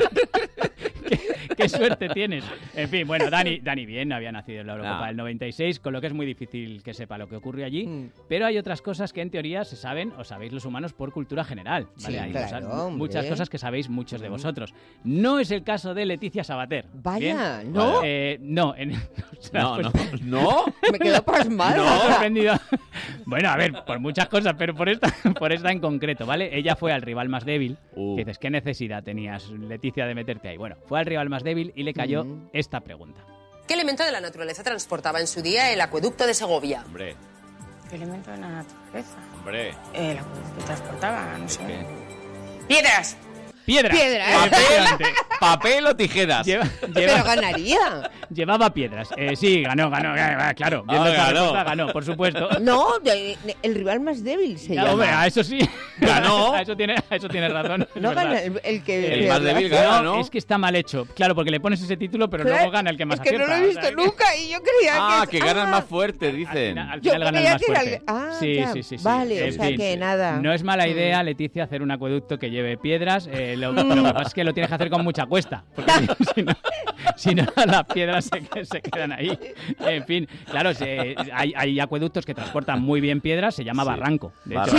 ¿Qué suerte tienes? En fin, bueno, Dani bien, había nacido en la Eurocopa del 96, con lo que es muy difícil que sepa lo que ocurrió allí, pero hay otras cosas que en teoría se saben o sabéis los humanos por cultura general, ¿vale? Sí, Hay claro, muchas hombre. cosas que sabéis muchos de vosotros. No es el caso de Leticia Sabater. Vaya, ¿bien? ¿no? No. ¿No? Me quedo pasmada. Me ha sorprendido. Bueno, a ver, por muchas cosas, pero por esta en concreto, ¿vale? Ella fue al rival más débil. Que dices, ¿qué necesidad tenías, Leticia, de meterte ahí? Bueno, fue al rival más débil y le cayó esta pregunta. ¿Qué elemento de la naturaleza transportaba en su día el acueducto de Segovia? Hombre. ¿Qué elemento de la naturaleza? Hombre. La que transportaba, no sé. ¡Piedras! ¡Piedras! ¡Papel! ¿Papel o tijeras? Pero ganaría. Llevaba piedras. Sí, ganó, claro. Viendo esta ganó. respuesta, ganó, por supuesto. No, el rival más débil se llama. Hombre, a eso sí. Ganó. a eso tiene razón. No gana el que... El más débil gana, ¿no? Es que está mal hecho. Claro, porque le pones ese título, pero Claro, luego gana el que más es que acierta. no lo he visto nunca y yo creía que gana el más fuerte, dicen. Al Yo final gana el creía más que era fuerte. sí. Vale, o sea que nada. No es mala idea, Leticia, hacer un acueducto que lleve piedras. Lo que pasa es que lo tienes que hacer con mucha cuesta. Porque si no, las piedras se quedan ahí. En fin, claro, hay acueductos que transportan muy bien piedras, se llama barranco. De hecho,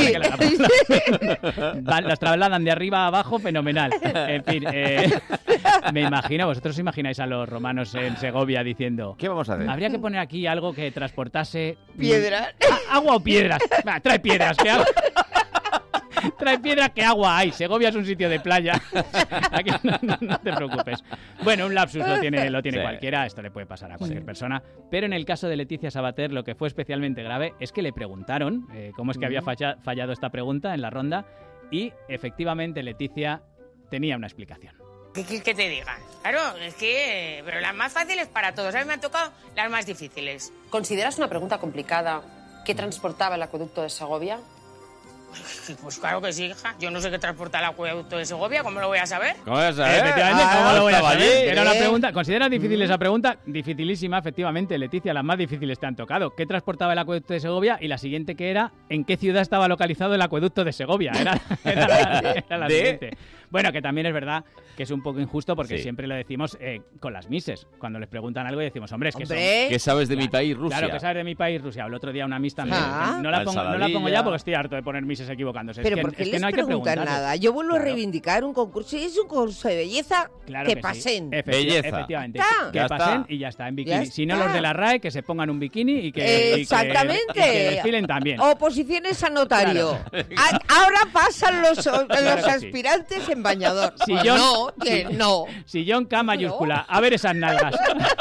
las trasladan de arriba a abajo, fenomenal. En fin, me imagino, vosotros os imagináis a los romanos en Segovia diciendo... ¿Qué vamos a hacer? Habría que poner aquí algo que transportase... ¿Piedras? ¿Agua o piedras? Va, trae piedras, ¿qué hago? Trae piedras, que agua hay. Segovia es un sitio de playa. Aquí no te preocupes. Bueno, un lapsus lo tiene cualquiera. Esto le puede pasar a cualquier persona. Pero en el caso de Leticia Sabater, lo que fue especialmente grave es que le preguntaron cómo es que había fallado esta pregunta en la ronda. Y efectivamente Leticia tenía una explicación. ¿Qué que te digan? Claro, es que... Pero las más fáciles para todos. A mí me han tocado las más difíciles. ¿Consideras una pregunta complicada qué transportaba el acueducto de Segovia? Pues claro que sí, hija. Yo no sé qué transporta el acueducto de Segovia, ¿cómo lo voy a saber? ¿Cómo vas a saber? Efectivamente, ¿cómo lo voy a estaba saber? allí. Era una pregunta. ¿Consideras difícil esa pregunta? Dificilísima, efectivamente, Leticia, las más difíciles te han tocado. ¿Qué transportaba el acueducto de Segovia? Y la siguiente que era, ¿en qué ciudad estaba localizado el acueducto de Segovia? Era la siguiente. Bueno, que también es verdad que es un poco injusto porque siempre lo decimos con las mises. Cuando les preguntan algo y decimos, hombre, es que ¿Qué sabes de mi país, Rusia? Claro, que sabes de mi país, Rusia. El otro día una mis también. No la pongo ya porque estoy harto de poner mises equivocándose. Pero ¿por qué les preguntan nada? Yo vuelvo a reivindicar un concurso. Si es un concurso de belleza, que pasen. Belleza. Efectivamente. Ya Que está. pasen y ya está, en bikini. Ya Si no, está. los de la RAE, que se pongan un bikini y que Exactamente. y que desfilen también. Oposiciones a notario. Claro. Ahora pasan los que sí. aspirantes en bañador. Sillón, no. Sillón K mayúscula. A ver esas nalgas.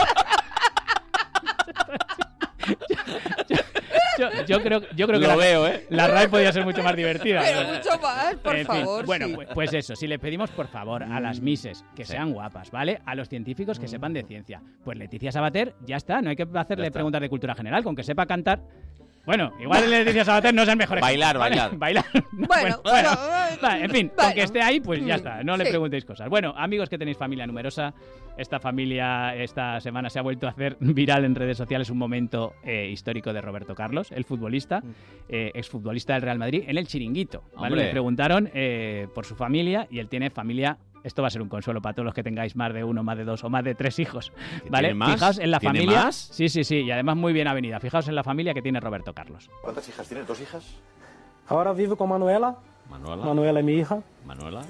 Yo creo que Lo veo, ¿eh? La RAE podría ser mucho más divertida. Pero mucho más, por En fin, favor. bueno, sí. pues eso, si le pedimos por favor a las mises que sean guapas, ¿vale? A los científicos que sepan de ciencia. Pues Leticia Sabater, ya está, no hay que hacerle preguntas de cultura general, con que sepa cantar. Bueno, igual Leticia Sabater no es el mejor ejemplo, ¿vale? Bailar. Bueno, Vale, en fin, con que esté ahí, pues ya está, no le preguntéis cosas. Bueno, amigos que tenéis familia numerosa, esta familia esta semana se ha vuelto a hacer viral en redes sociales un momento histórico de Roberto Carlos, el futbolista, exfutbolista del Real Madrid, en el Chiringuito, ¿vale? Hombre. Le preguntaron por su familia y él tiene familia. Esto va a ser un consuelo para todos los que tengáis más de uno, más de dos o más de tres hijos, ¿vale? ¿Tiene más? Fijaos en la ¿Tiene familia. más? Sí, y además muy bien avenida. Fijaos en la familia que tiene Roberto Carlos. ¿Cuántas hijas tienes? ¿2 hijas? Ahora vivo con Manuela. Manuela es mi hija. Manuela.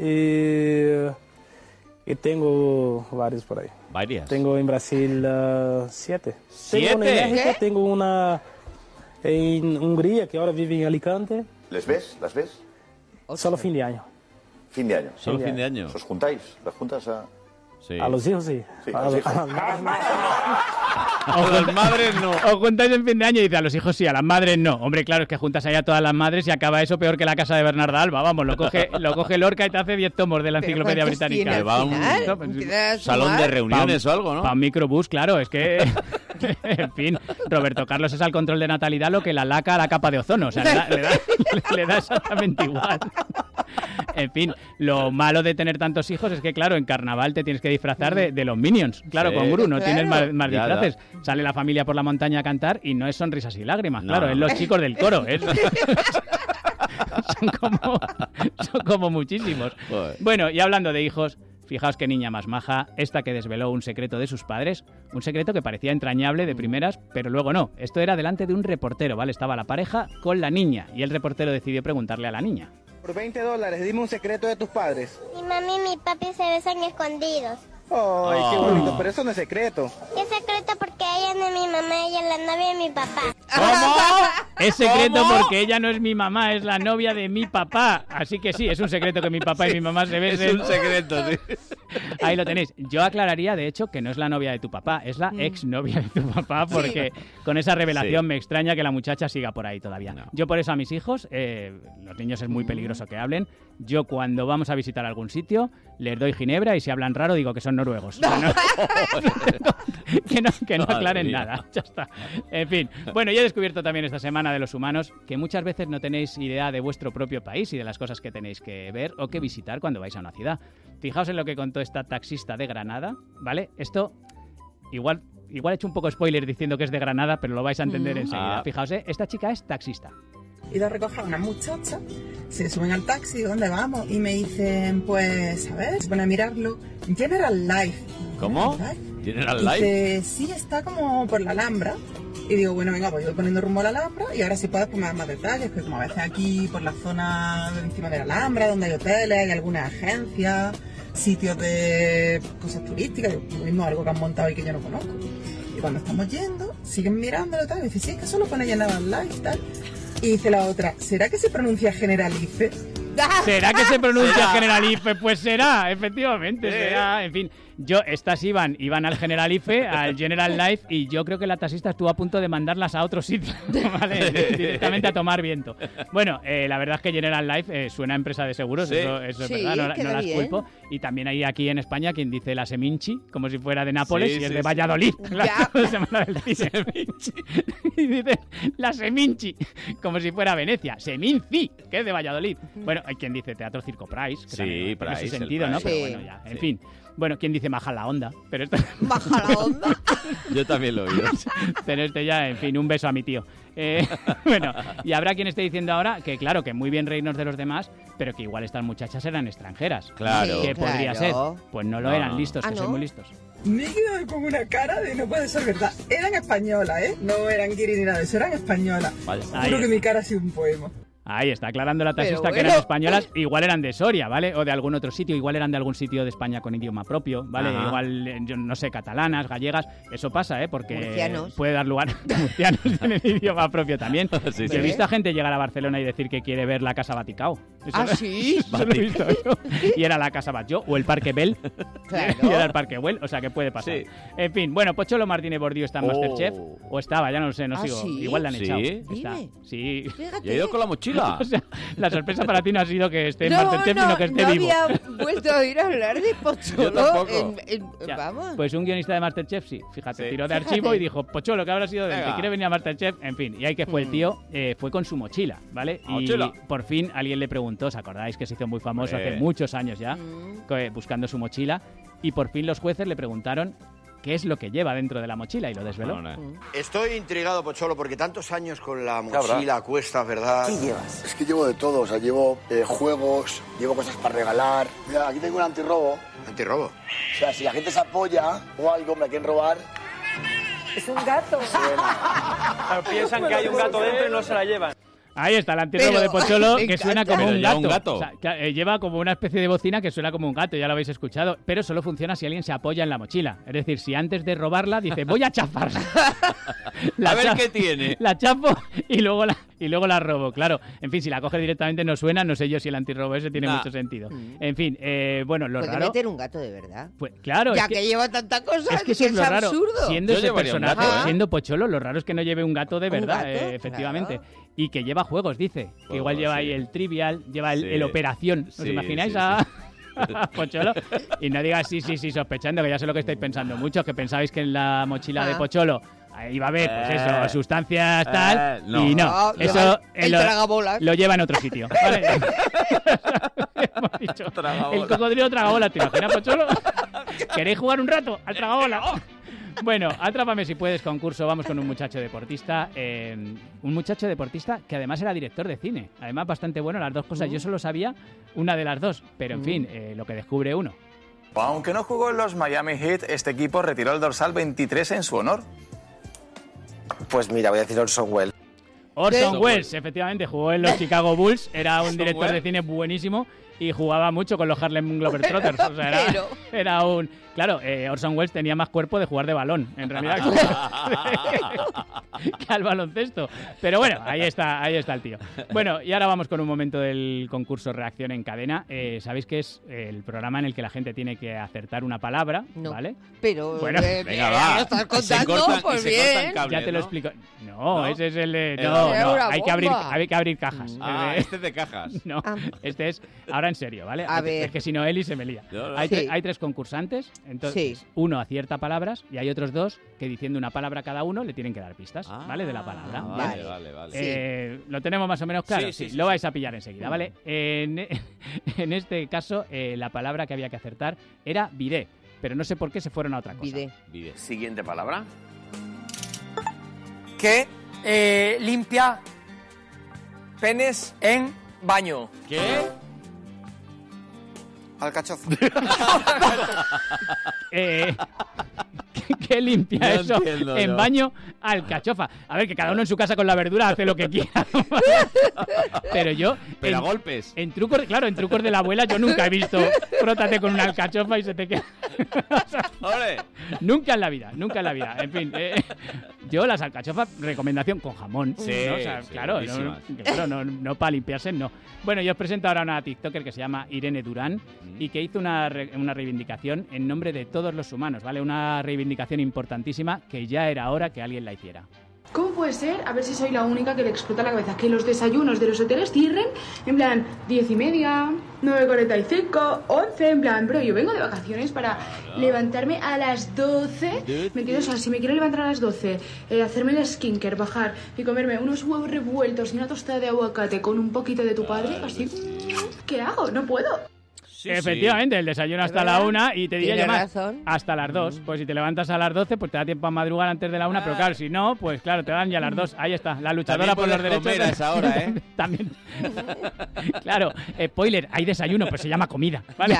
Y tengo varios por ahí. ¿Varias? Tengo en Brasil 7. ¿7? Tengo una en México, ¿Qué? tengo una en Hungría que ahora vive en Alicante. ¿Les ves? ¿Las ves? Solo fin de año. Fin de año. Solo fin de año. ¿Os juntáis? ¿Las juntas a...? Sí. A los hijos sí. Sí, a a los hijos. A las madres no. Os juntáis en fin de año y dice a los hijos sí, a las madres no. Hombre, claro, es que juntas ahí a todas las madres y acaba eso peor que la casa de Bernarda Alba. Vamos, lo coge Lorca y te hace 10 tomos de la enciclopedia británica. Que va a un salón de reuniones o algo, ¿no? Para un microbús, claro, es que... En fin, Roberto Carlos es al control de natalidad lo que la laca a la capa de ozono. O sea, le da exactamente igual. En fin, lo malo de tener tantos hijos es que, claro, en carnaval te tienes que disfrazar de los Minions. Claro, Sí, con Gru no claro. tienes más Ya, disfraces. Sale la familia por la montaña a cantar y no es sonrisas y lágrimas. No, Claro, no, es no. los chicos del coro. Son como muchísimos. Joder. Bueno, y hablando de hijos... Fijaos qué niña más maja, esta que desveló un secreto de sus padres, un secreto que parecía entrañable de primeras, pero luego no. Esto era delante de un reportero, ¿vale? Estaba la pareja con la niña y el reportero decidió preguntarle a la niña. Por $20, dime un secreto de tus padres. Mi mami y mi papi se besan escondidos. Ay, qué bonito, pero eso no es secreto. ¿Qué secreto? Porque ella no es mi mamá, ella es la novia de mi papá. ¿Cómo? Es secreto porque ella no es mi mamá, es la novia de mi papá. Así que sí, es un secreto que mi papá y mi mamá se besen. Es un secreto, sí. Ahí lo tenéis. Yo aclararía, de hecho, que no es la novia de tu papá, es la exnovia de tu papá, porque con esa revelación me extraña que la muchacha siga por ahí todavía. No. Yo por eso a mis hijos, los niños es muy peligroso que hablen. Yo cuando vamos a visitar algún sitio, les doy ginebra y si hablan raro digo que son noruegos. O sea, que no aclaren nada. Ya está. En fin. Bueno, yo he descubierto también esta semana de los humanos que muchas veces no tenéis idea de vuestro propio país y de las cosas que tenéis que ver o que visitar cuando vais a una ciudad. Fijaos en lo que contó esta taxista de Granada, ¿vale? Esto igual he hecho un poco spoiler diciendo que es de Granada, pero lo vais a entender enseguida. Fijaos, esta chica es taxista. He ido a recoger a una muchacha, se suben al taxi, ¿dónde vamos? Y me dicen, pues, a ver, se ponen a mirarlo, General Life. ¿Cómo? ¿General Life? Dice, sí, está como por la Alhambra. Y digo, bueno, venga, pues yo voy poniendo rumbo a la Alhambra y ahora sí puedes pues, más detalles, que como a veces aquí por la zona de encima de la Alhambra, donde hay hoteles, hay algunas agencias, sitios de cosas turísticas, lo mismo algo que han montado y que yo no conozco. Y cuando estamos yendo, siguen mirándolo tal, y dice, sí, es que solo pone General Life y tal. Y dice la otra, ¿será que se pronuncia Generalife? ¿Será que se pronuncia Generalife? Pues será, efectivamente, será, en fin. Estas iban al Generalife, al General Life, y yo creo que la taxista estuvo a punto de mandarlas a otro sitio, ¿vale? Directamente a tomar viento. Bueno, la verdad es que General Life suena a empresa de seguros, sí. eso es verdad, no las culpo. Y también hay aquí en España quien dice la Seminci, como si fuera de Nápoles, y es de Valladolid. La semana del cine. Y dice la Seminci, como si fuera Venecia. Seminci, que es de Valladolid. Bueno, hay quien dice Teatro Circo Price, que sí, tiene su sentido, Price, ¿no? Pero bueno, ya, en fin. Bueno, ¿quién dice Maja la onda? Pero esto... ¿Maja la onda? Yo también lo he oído. Pero ya, en fin, un beso a mi tío. Bueno, y habrá quien esté diciendo ahora que, claro, que muy bien reírnos de los demás, pero que igual estas muchachas eran extranjeras. Claro. ¿Qué podría ser? Pues no lo eran, listos, que son muy listos. Me he quedado con una cara de no puede ser verdad. Eran españolas, ¿eh? No eran guiri ni nada de eso, eran españolas. Creo que mi cara ha sido un poema. Ahí está, aclarando la taxista que eran españolas, igual eran de Soria, ¿vale? O de algún otro sitio, igual eran de algún sitio de España con idioma propio, ¿vale? Ajá. Igual, yo no sé, catalanas, gallegas, eso pasa, ¿eh? Porque murcianos. Puede dar lugar a murcianos tienen idioma propio también. Sí, yo he visto a gente llegar a Barcelona y decir que quiere ver la Casa Vaticao. ¿Sí? Eso lo he visto yo. Y era la Casa Batlló o el Parque Bell. Claro. Y era el Parque Güell, o sea que puede pasar. Sí. En fin, bueno, Pocholo Martínez Bordillo está en Masterchef, o estaba, ya no lo sé, no sigo. ¿Sí? Igual la han echado. Está. Sí. Fíjate. Yo he ido con la mochila. O sea, la sorpresa para ti no ha sido que esté en Masterchef, sino que esté vivo. No había vuelto a oír hablar de Pocholo. Yo tampoco. Vamos. Pues un guionista de Masterchef, sí. Fíjate, tiró de archivo y dijo, Pocholo, que habrá sido de él, que quiere venir a Masterchef. En fin, y ahí que fue el tío, fue con su mochila, ¿vale? Y por fin alguien le preguntó, ¿os acordáis que se hizo muy famoso hace muchos años ya, buscando su mochila? Y por fin los jueces le preguntaron qué es lo que lleva dentro de la mochila y lo desveló. Estoy intrigado, Pocholo, porque tantos años con la mochila a cuestas, ¿verdad? ¿Qué llevas? Es que llevo de todo, o sea, llevo juegos, llevo cosas para regalar. Mira, aquí tengo un antirrobo. ¿Antirrobo? O sea, si la gente se apoya o algo me quieren robar... Es un gato. Pero piensan que hay un gato dentro y no se la llevan. Ahí está el antirrobo de Pocholo, que suena como un gato. O sea, lleva como una especie de bocina que suena como un gato, ya lo habéis escuchado, pero solo funciona si alguien se apoya en la mochila. Es decir, si antes de robarla dice, voy a chafarla. A ver qué tiene. La chafo y luego la robo, claro. En fin, si la coges directamente no suena, no sé yo si el antirrobo ese tiene mucho sentido. En fin, bueno, lo ¿puede raro... meter un gato de verdad? Pues claro. Ya que lleva tanta cosa, es que eso es lo raro. Absurdo. Siendo ese personaje, siendo Pocholo, lo raro es que no lleve un gato de verdad, efectivamente. Claro. Y que lleva juegos, dice. Que igual lleva ahí el Trivial, lleva el Operación. ¿Os imagináis a Pocholo? Y no digas sí, sospechando, que ya sé lo que estáis pensando muchos, que pensabais que en la mochila de Pocholo iba a haber, pues eso, sustancias tal, no. Y no, eso el tragabolas lo lleva en otro sitio, ¿vale? Hemos dicho, el cocodrilo tragabolas, ¿te imaginas, Pocholo? ¿Queréis jugar un rato al tragabolas? Bueno, Atrápame si puedes, concurso. Vamos con un muchacho deportista. Un muchacho deportista que además era director de cine. Además, bastante bueno, las dos cosas. Yo solo sabía una de las dos, pero en fin, lo que descubre uno. Aunque no jugó en los Miami Heat, este equipo retiró el dorsal 23 en su honor. Pues mira, voy a decir Orson Welles. Orson Welles, efectivamente, jugó en los Chicago Bulls. Era un director de cine buenísimo. y jugaba mucho con los Harlem Globetrotters. O sea, era un... Claro, Orson Welles tenía más cuerpo de jugar de balón, en realidad, que al baloncesto. Pero bueno, ahí está el tío. Bueno, y ahora vamos con un momento del concurso Reacción en Cadena. Sabéis que es el programa en el que la gente tiene que acertar una palabra, ¿vale? Pero, bueno, venga, va. ¿lo estás contando? Pues bien. Cables, ya te lo ¿no? explico. No, ese es el de... No, hay que abrir cajas. Este es de cajas. No, este es... Ahora en serio, ¿vale? A ver. Es que si no, Eli se me lía. Hay 3 concursantes. Entonces, uno acierta palabras y hay otros 2 que diciendo una palabra cada uno le tienen que dar pistas, ¿vale? De la palabra. Vale. ¿Lo tenemos más o menos claro? Sí, lo vais a pillar enseguida, ¿vale? En este caso, la palabra que había que acertar era bidet, pero no sé por qué se fueron a otra cosa. Bidet. Siguiente palabra. Que limpia penes en baño. ¿Qué? Alcachofa. ¿Qué limpia No eso entiendo en yo. baño? Alcachofa. A ver, que cada uno en su casa con la verdura hace lo que quiera. Pero yo... Pero a golpes. En trucos de la abuela yo nunca he visto frótate con una alcachofa y se te queda... ¡Ole! Nunca en la vida. En fin, yo las alcachofas, recomendación con jamón. Sí, ¿no? O sea, sí, claro, no para limpiarse, no. Bueno, yo os presento ahora a una TikToker que se llama Irene Durán y que hizo una reivindicación en nombre de todos los humanos, ¿vale? Una reivindicación importantísima que ya era hora que alguien la hiciera. ¿Cómo puede ser? A ver si soy la única que le explota la cabeza. Que los desayunos de los hoteles cierren en plan 10:30, 9:45, 11, en plan, bro, yo vengo de vacaciones para levantarme a las 12, ¿me entiendes? O sea, si me quiero levantar a las 12, hacerme el skincare, bajar y comerme unos huevos revueltos y una tostada de aguacate con un poquito de tu padre, así, ¿qué hago? No puedo. Efectivamente, el desayuno hasta la 1 y te diría yo más, hasta las 2. Pues si te levantas a las 12, pues te da tiempo a madrugar antes de la 1, pero claro, si no, pues claro, te dan ya las 2. Ahí está, la luchadora por los derechos. Comer a esa hora, ¿eh? También. Claro, spoiler, hay desayuno, pues se llama comida, ¿vale?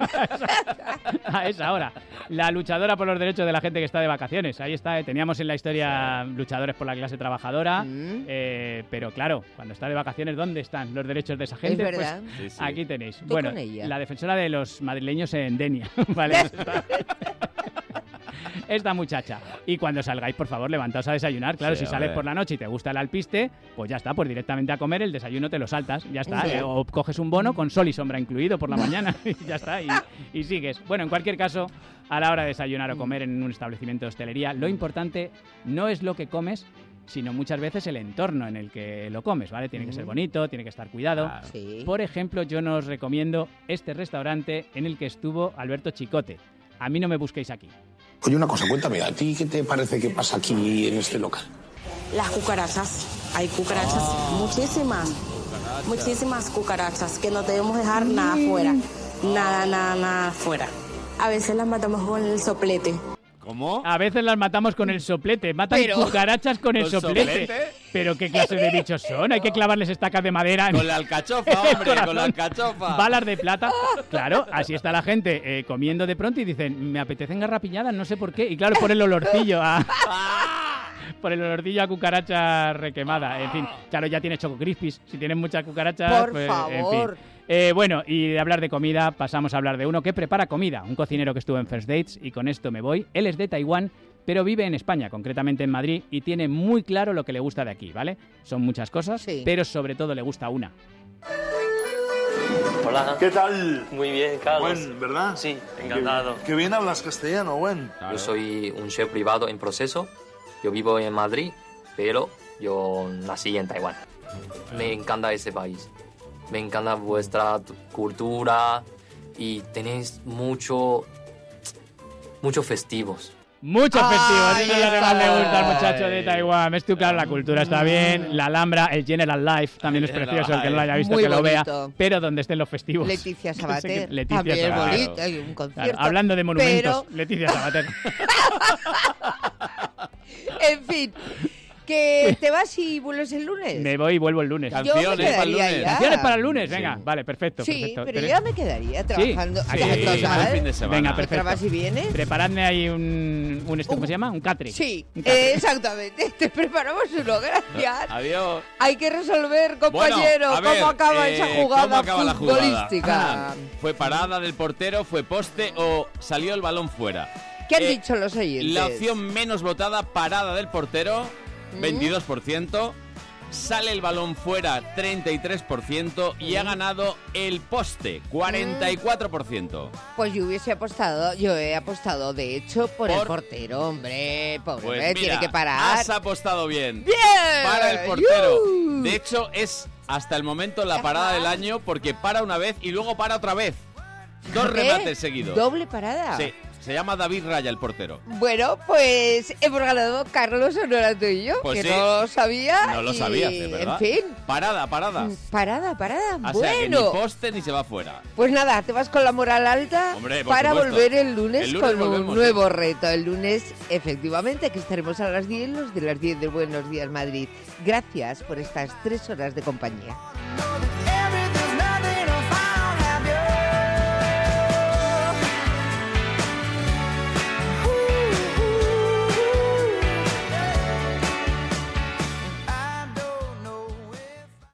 A esa hora. La luchadora por los derechos de la gente que está de vacaciones. Ahí está, teníamos en la historia luchadores por la clase trabajadora, pero claro, cuando está de vacaciones, ¿dónde están los derechos de esa gente? Es verdad. Pues aquí tenéis. Tú Bueno, con ella. la defensora de los madrileños en Denia, ¿vale? Esta muchacha. Y cuando salgáis, por favor, levantaos a desayunar. Claro, Sí, si sales hombre. por la noche y te gusta el alpiste, pues ya está, pues directamente a comer, el desayuno te lo saltas, ya está. Sí. O coges un bono con sol y sombra incluido por la mañana y ya está, y sigues. Bueno, en cualquier caso, a la hora de desayunar o comer en un establecimiento de hostelería, lo importante no es lo que comes, sino muchas veces el entorno en el que lo comes, ¿vale? Tiene que ser bonito, tiene que estar cuidado. Sí. Por ejemplo, yo nos recomiendo este restaurante en el que estuvo Alberto Chicote. A mí no me busquéis aquí. Oye, una cosa, cuéntame, ¿a ti qué te parece que pasa aquí en este local? Las cucarachas. Hay cucarachas, muchísimas cucarachas, que no debemos dejar nada fuera. Nada fuera. A veces las matamos con el soplete. ¿Cómo? A veces las matamos con el soplete. Matan cucarachas con el ¿Con soplete. soplete? ¿Pero qué clase de bichos son? Hay que clavarles estacas de madera. Con la alcachofa, hombre, con la alcachofa. Balas de plata. Claro, así está la gente comiendo de pronto y dicen, me apetecen garrapiñadas, no sé por qué. Y claro, por el olorcillo por el olorcillo a cucaracha requemada. En fin, claro, ya tienes Choco Crispies. Si tienes muchas cucarachas, Por pues, favor. en fin. Bueno, y de hablar de comida pasamos a hablar de uno que prepara comida, un cocinero que estuvo en First Dates, y con esto me voy. Él es de Taiwán, pero vive en España, concretamente en Madrid, y tiene muy claro lo que le gusta de aquí, ¿vale? Son muchas cosas, pero sobre todo le gusta una. Hola. ¿Qué tal? Muy bien, Carlos. Buen, ¿verdad? Sí, encantado. Qué bien hablas castellano, buen. Yo soy un chef privado en proceso. Yo vivo en Madrid, pero yo nací en Taiwán. Me encanta ese país. Me encanta vuestra cultura y tenéis muchos festivos. Muchos festivos, eso es lo que más le gusta al muchacho de Taiwán. Ves tú, claro, la cultura está bien, la Alhambra, el General Life también es precioso, el que no lo haya visto Muy que lo vea, bonito. pero donde estén los festivos. Leticia Sabater. Leticia también Sabater. bonito, hay un concierto. Claro, hablando de monumentos, pero- Leticia Sabater. En fin, ¿Que te vas y vuelves el lunes? Me voy y vuelvo el lunes. Canciones para el lunes. Canciones para el lunes, venga. Sí. Vale, perfecto. Sí, perfecto. pero yo me quedaría trabajando. Sí, total. Fin de semana. Venga, perfecto. ¿Te vas y vienes? Preparadme ahí ¿cómo se llama? Un catre. Sí, exactamente. Te preparamos uno, gracias. Adiós. Hay que resolver, compañero, bueno, cómo acaba esa jugada futbolística. ¿Fue parada del portero, fue poste o salió el balón fuera? ¿Qué han dicho los oyentes? La opción menos votada, parada del portero, 22%. Sale el balón fuera, 33%. Y ha ganado el poste, 44%. Pues yo he apostado, de hecho, por el portero, hombre. Pobre, pues mira, tiene que parar. Has apostado bien. ¡Bien! Para el portero. De hecho, es hasta el momento la parada del año porque para una vez y luego para otra vez. 2 remates seguidos. ¿Doble parada? Sí. Se llama David Raya, el portero. Bueno, pues hemos ganado Carlos Honorato y yo, pues que sí, no lo sabía. No lo sabía, ¿verdad? En fin. Parada. Parada. O Bueno. sea, que ni poste ni se va fuera. Pues nada, te vas con la moral alta. Hombre, por para supuesto. volver el lunes con un nuevo reto. El lunes, efectivamente, que estaremos a las 10, los de las 10 de Buenos Días Madrid. Gracias por estas 3 horas de compañía.